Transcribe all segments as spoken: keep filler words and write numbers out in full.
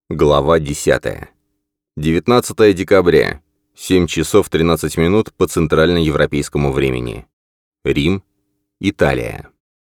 Глава десятая. девятнадцатое декабря. семь часов тринадцать минут по центральноевропейскому времени. Рим, Италия.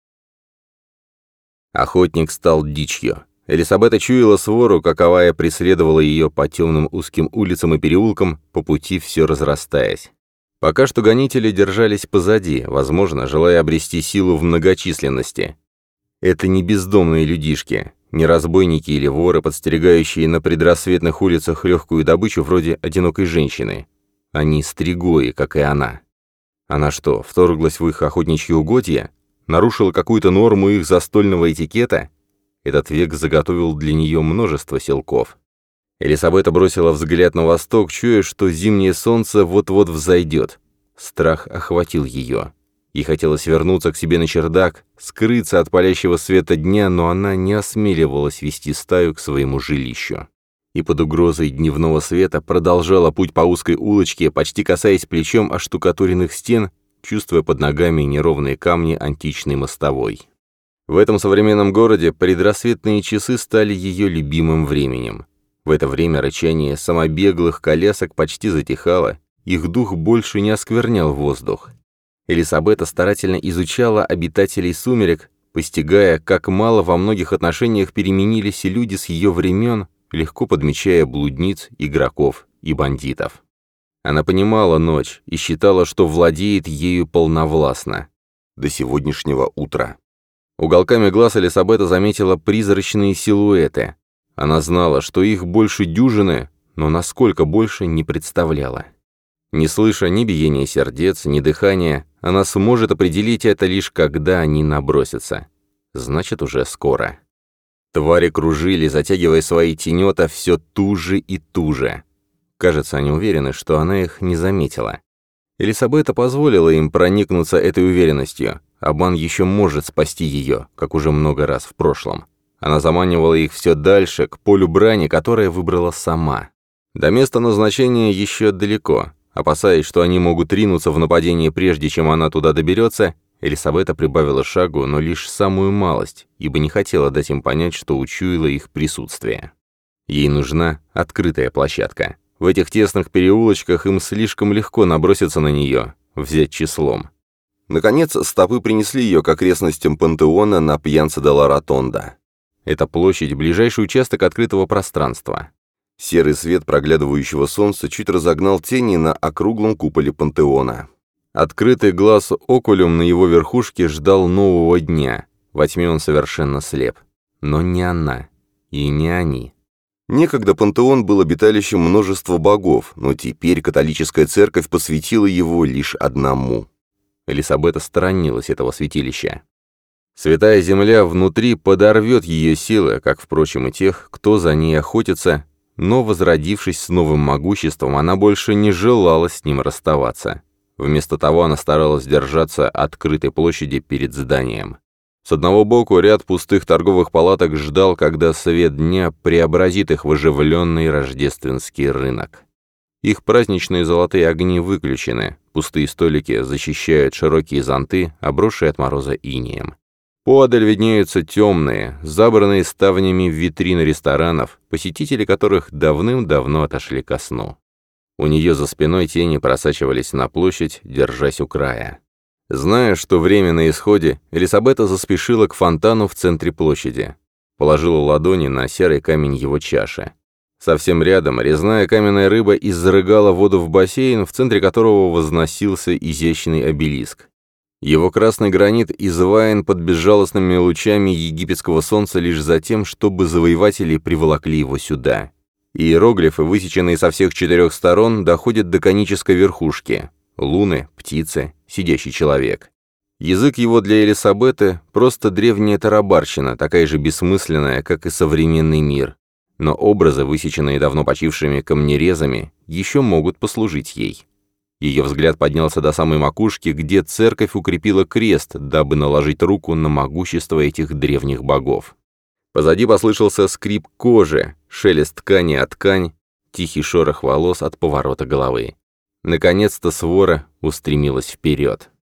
Охотник стал дичью. Элисабета чуяла свору, каковая преследовала ее по темным узким улицам и переулкам, по пути все разрастаясь. Пока что гонители держались позади, возможно, желая обрести силу в многочисленности. Это не бездомные людишки, не разбойники или воры, подстерегающие на предрассветных улицах легкую добычу вроде одинокой женщины. Они стригои, как и она. Она что, вторглась в их охотничьи угодья? Нарушила какую-то норму их застольного этикета? Этот век заготовил для нее множество селков. Элисабета бросила взгляд на восток, чуя, что зимнее солнце вот-вот взойдет. Страх охватил ее. Ей хотелось вернуться к себе на чердак, скрыться от палящего света дня, но она не осмеливалась вести стаю к своему жилищу. И под угрозой дневного света продолжала путь по узкой улочке, почти касаясь плечом оштукатуренных стен, чувствуя под ногами неровные камни античной мостовой. В этом современном городе предрассветные часы стали ее любимым временем. В это время рычание самобеглых колясок почти затихало, их дух больше не осквернял воздух. Элисабета старательно изучала обитателей сумерек, постигая, как мало во многих отношениях переменились и люди с ее времен, легко подмечая блудниц, игроков и бандитов. Она понимала ночь и считала, что владеет ею полновластно. До сегодняшнего утра. Уголками глаз Элисабета заметила призрачные силуэты. Она знала, что их больше дюжины, но насколько больше не представляла. Не слыша ни биения сердец, ни дыхания, она сможет определить это лишь когда они набросятся. Значит, уже скоро. Твари кружили, затягивая свои тенета все туже и туже. Кажется, они уверены, что она их не заметила. Элисабета позволила им проникнуться этой уверенностью. Обман еще может спасти ее, как уже много раз в прошлом. Она заманивала их все дальше, к полю брани, которое выбрала сама. До места назначения еще далеко. Опасаясь, что они могут ринуться в нападение прежде, чем она туда доберется, Элисабета прибавила шагу, но лишь самую малость, ибо не хотела дать им понять, что учуяла их присутствие. Ей нужна открытая площадка. В этих тесных переулочках им слишком легко наброситься на нее, взять числом. Наконец, стопы принесли ее к окрестностям Пантеона на Пьянца-делла-Ротонда. Это площадь, ближайший участок открытого пространства. Серый свет проглядывающего солнца чуть разогнал тени на округлом куполе Пантеона. Открытый глаз окулюм на его верхушке ждал нового дня. Во тьме он совершенно слеп. Но не она. И не они. Некогда Пантеон был обиталищем множества богов, но теперь католическая церковь посвятила его лишь одному. Элисабета сторонилась этого святилища. Святая земля внутри подорвет ее силы, как, впрочем, и тех, кто за ней охотится, но, возродившись с новым могуществом, она больше не желала с ним расставаться. Вместо того она старалась держаться открытой площади перед зданием. С одного боку ряд пустых торговых палаток ждал, когда свет дня преобразит их в оживленный рождественский рынок. Их праздничные золотые огни выключены, пустые столики защищают широкие зонты, обросшие от мороза инеем. Поодаль виднеются темные, забранные ставнями витрины ресторанов, посетители которых давным-давно отошли ко сну. У нее за спиной тени просачивались на площадь, держась у края. Зная, что время на исходе, Элисабета заспешила к фонтану в центре площади. Положила ладони на серый камень его чаши. Совсем рядом резная каменная рыба изрыгала воду в бассейн, в центре которого возносился изящный обелиск. Его красный гранит изваян под безжалостными лучами египетского солнца лишь за тем, чтобы завоеватели приволокли его сюда. Иероглифы, высеченные со всех четырех сторон, доходят до конической верхушки. Луны, птицы, сидящий человек. Язык его для Элисабеты — просто древняя тарабарщина, такая же бессмысленная, как и современный мир. Но образы, высеченные давно почившими камнерезами, еще могут послужить ей. Ее взгляд поднялся до самой макушки, где церковь укрепила крест, дабы наложить руку на могущество этих древних богов. Позади послышался скрип кожи, шелест ткани о ткань, тихий шорох волос от поворота головы. Наконец-то свора устремилась вперед.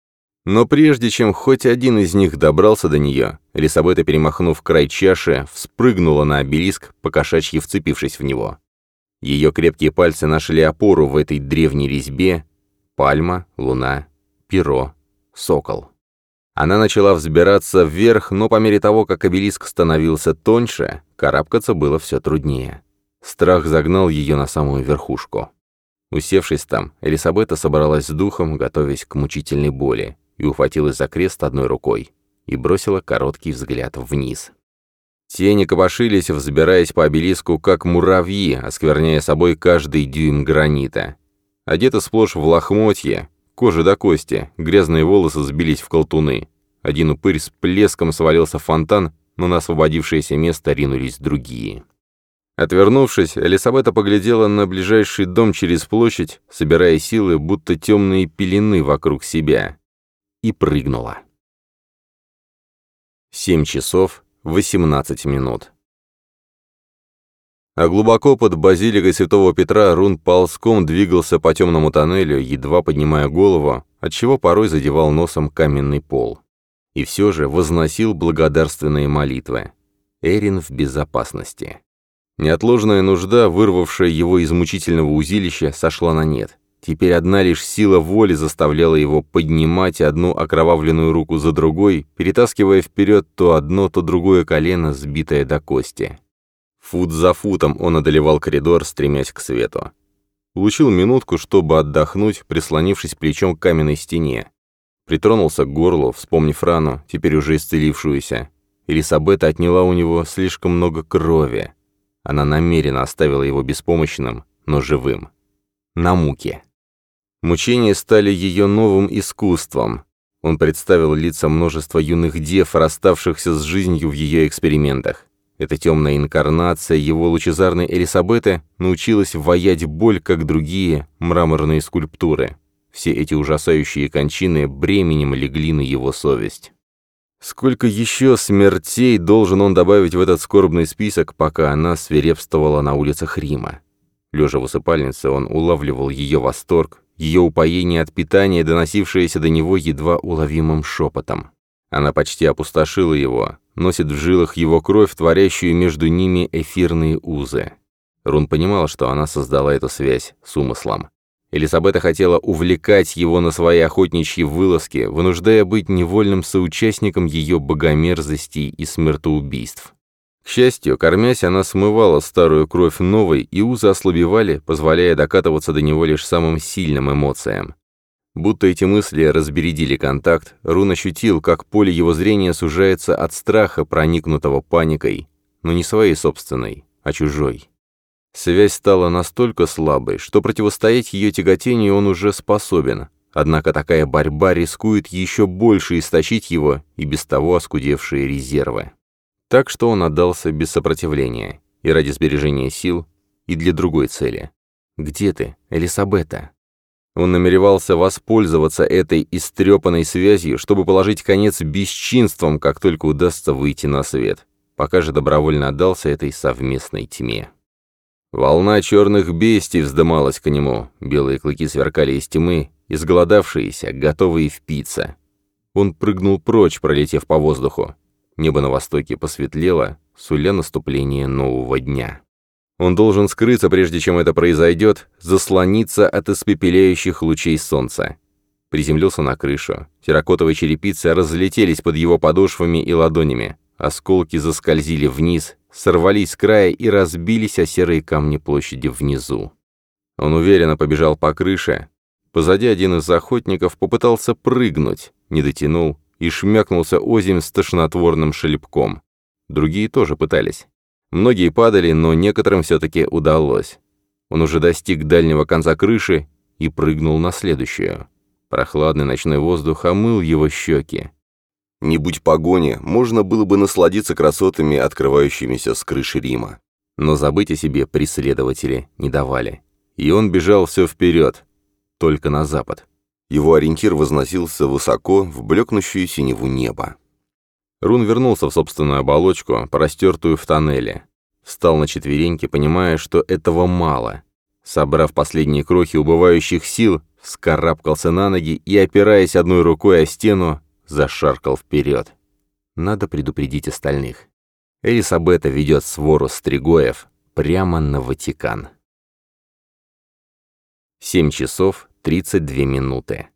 Но прежде чем хоть один из них добрался до нее, Элисабета, перемахнув край чаши, вспрыгнула на обелиск, покошачьи вцепившись в него. Ее крепкие пальцы нашли опору в этой древней резьбе: пальма, луна, перо, сокол. Она начала взбираться вверх, но по мере того, как обелиск становился тоньше, карабкаться было все труднее. Страх загнал ее на самую верхушку. Усевшись там, Элисабета собралась с духом, готовясь к мучительной боли, и ухватилась за крест одной рукой и бросила короткий взгляд вниз. Тени копошились, взбираясь по обелиску, как муравьи, оскверняя собой каждый дюйм гранита. Одеты сплошь в лохмотья, кожа до кости, грязные волосы сбились в колтуны. Один упырь с плеском свалился в фонтан, но на освободившееся место ринулись другие. Отвернувшись, Элисабета поглядела на ближайший дом через площадь, собирая силы, будто темные пелены вокруг себя, и прыгнула. Семь часов восемнадцать минут. А глубоко под базиликой Святого Петра Рун ползком двигался по темному тоннелю, едва поднимая голову, отчего порой задевал носом каменный пол. И все же возносил благодарственные молитвы. Эрин в безопасности. Неотложная нужда, вырвавшая его из мучительного узилища, сошла на нет. Теперь одна лишь сила воли заставляла его поднимать одну окровавленную руку за другой, перетаскивая вперед то одно, то другое колено, сбитое до кости. Фут за футом он одолевал коридор, стремясь к свету. Улучил минутку, чтобы отдохнуть, прислонившись плечом к каменной стене. Притронулся к горлу, вспомнив рану, теперь уже исцелившуюся. Элисабета отняла у него слишком много крови. Она намеренно оставила его беспомощным, но живым. На муке. Мучения стали ее новым искусством. Он представил лица множества юных дев, расставшихся с жизнью в ее экспериментах. Эта темная инкарнация его лучезарной Элисабеты научилась ваять боль, как другие мраморные скульптуры. Все эти ужасающие кончины бременем легли на его совесть. Сколько еще смертей должен он добавить в этот скорбный список, пока она свирепствовала на улицах Рима? Лежа в усыпальнице, он улавливал ее восторг, ее упоение от питания, доносившееся до него едва уловимым шепотом. Она почти опустошила его, носит в жилах его кровь, творящую между ними эфирные узы. Рун понимал, что она создала эту связь с умыслом. Элисабета хотела увлекать его на свои охотничьи вылазки, вынуждая быть невольным соучастником ее богомерзостей и смертоубийств. К счастью, кормясь, она смывала старую кровь новой, и узы ослабевали, позволяя докатываться до него лишь самым сильным эмоциям. Будто эти мысли разбередили контакт, Рун ощутил, как поле его зрения сужается от страха, проникнутого паникой, но не своей собственной, а чужой. Связь стала настолько слабой, что противостоять ее тяготению он уже способен, однако такая борьба рискует еще больше истощить его и без того оскудевшие резервы. Так что он отдался без сопротивления, и ради сбережения сил, и для другой цели. «Где ты, Элисабета?» Он намеревался воспользоваться этой истрепанной связью, чтобы положить конец бесчинствам, как только удастся выйти на свет, пока же добровольно отдался этой совместной тьме. Волна черных бестий вздымалась к нему, белые клыки сверкали из тьмы, изголодавшиеся, готовые впиться. Он прыгнул прочь, пролетев по воздуху. Небо на востоке посветлело, суля наступление нового дня. Он должен скрыться, прежде чем это произойдет, заслониться от испепеляющих лучей солнца. Приземлился на крышу. Терракотовые черепицы разлетелись под его подошвами и ладонями. Осколки заскользили вниз, сорвались с края и разбились о серые камни площади внизу. Он уверенно побежал по крыше. Позади один из охотников попытался прыгнуть, не дотянул и шмякнулся озимь с тошнотворным шлепком. Другие тоже пытались. Многие падали, но некоторым все-таки удалось. Он уже достиг дальнего конца крыши и прыгнул на следующую. Прохладный ночной воздух омыл его щеки. Не будь погони, можно было бы насладиться красотами, открывающимися с крыши Рима. Но забыть о себе преследователи не давали. И он бежал все вперед, только на запад. Его ориентир возносился высоко в блекнущую синеву неба. Рун вернулся в собственную оболочку, простертую в тоннеле. Встал на четвереньки, понимая, что этого мало. Собрав последние крохи убывающих сил, вскарабкался на ноги и, опираясь одной рукой о стену, зашаркал вперед. Надо предупредить остальных. Элисабета ведет свору стригоев прямо на Ватикан. семь часов тридцать две минуты.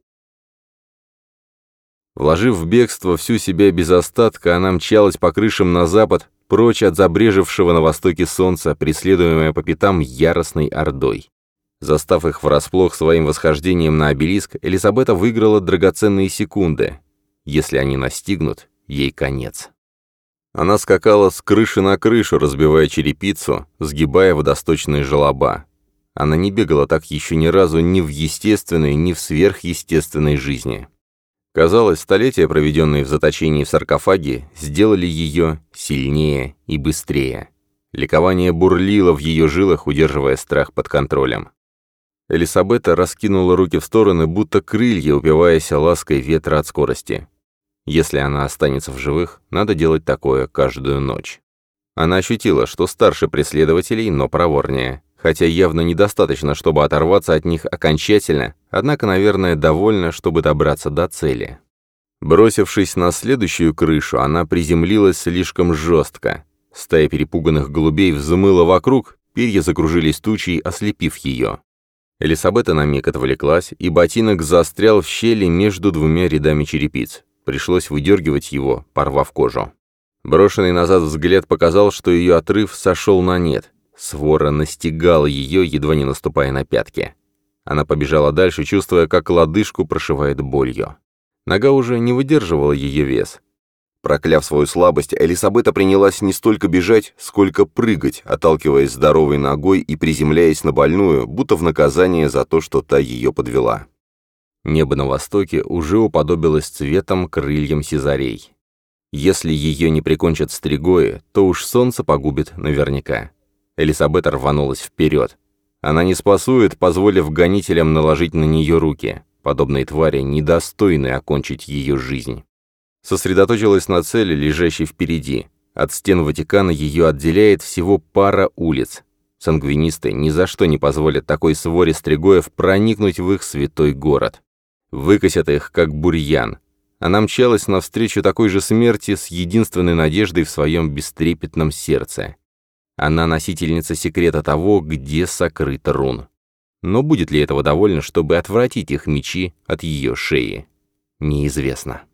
Вложив в бегство всю себя без остатка, она мчалась по крышам на запад, прочь от забрежевшего на востоке солнца, преследуемая по пятам яростной ордой. Застав их врасплох своим восхождением на обелиск, Элисабета выиграла драгоценные секунды. Если они настигнут, ей конец. Она скакала с крыши на крышу, разбивая черепицу, сгибая водосточные желоба. Она не бегала так еще ни разу ни в естественной, ни в сверхъестественной жизни. Казалось, столетия, проведенные в заточении в саркофаге, сделали ее сильнее и быстрее. Ликование бурлило в ее жилах, удерживая страх под контролем. Элисабета раскинула руки в стороны, будто крылья, упиваясь лаской ветра от скорости. Если она останется в живых, надо делать такое каждую ночь. Она ощутила, что старше преследователей, но проворнее. Хотя явно недостаточно, чтобы оторваться от них окончательно, однако, наверное, довольно, чтобы добраться до цели. Бросившись на следующую крышу, она приземлилась слишком жестко. Стая перепуганных голубей взмыла вокруг, перья закружились тучей, ослепив ее. Элисабета на миг отвлеклась, и ботинок застрял в щели между двумя рядами черепиц. Пришлось выдергивать его, порвав кожу. Брошенный назад взгляд показал, что ее отрыв сошел на нет. Свора настигала ее, едва не наступая на пятки. Она побежала дальше, чувствуя, как лодыжку прошивает болью. Нога уже не выдерживала ее вес. Прокляв свою слабость, Элисабета принялась не столько бежать, сколько прыгать, отталкиваясь здоровой ногой и приземляясь на больную, будто в наказание за то, что та ее подвела. Небо на востоке уже уподобилось цветом крыльям сизарей. Если ее не прикончат стригои, то уж солнце погубит наверняка. Элисабета рванулась вперед. Она не спасует, позволив гонителям наложить на нее руки. Подобные твари недостойны окончить ее жизнь. Сосредоточилась на цели, лежащей впереди. От стен Ватикана ее отделяет всего пара улиц. Сангвинисты ни за что не позволят такой своре стригоев проникнуть в их святой город. Выкосят их, как бурьян. Она мчалась навстречу такой же смерти с единственной надеждой в своем бестрепетном сердце. Она носительница секрета того, где сокрыт рун. Но будет ли этого довольно, чтобы отвратить их мечи от ее шеи? Неизвестно.